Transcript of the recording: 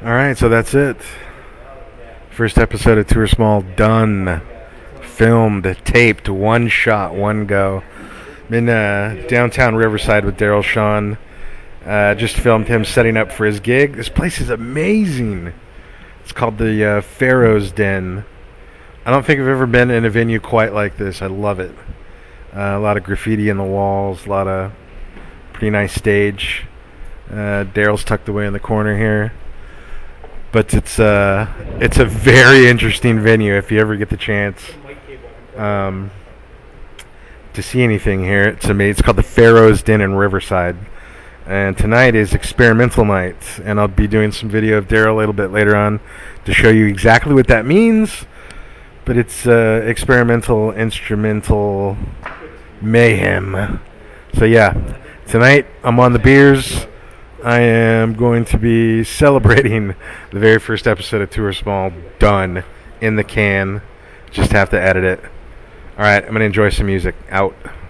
All right, so that's it. First episode of Too Small done. Filmed, taped, one shot, one go. I'm in downtown Riverside with Daryl Shawn. Just filmed him setting up for his gig. This place is amazing. It's called the Pharaoh's Den. I don't think I've ever been in a venue quite like this. I love it. A lot of graffiti in the walls, a lot of pretty nice stage. Daryl's tucked away in the corner here. But it's a very interesting venue if you ever get the chance to see anything here. It's amazing. It's called the Pharaoh's Den in Riverside. And tonight is experimental night. And I'll be doing some video of Daryl a little bit later on to show you exactly what that means. But it's experimental, instrumental mayhem. So yeah, tonight I'm on the beers. I am going to be celebrating the very first episode of Too Small done in the can. Just have to edit it. All right, I'm going to enjoy some music. Out.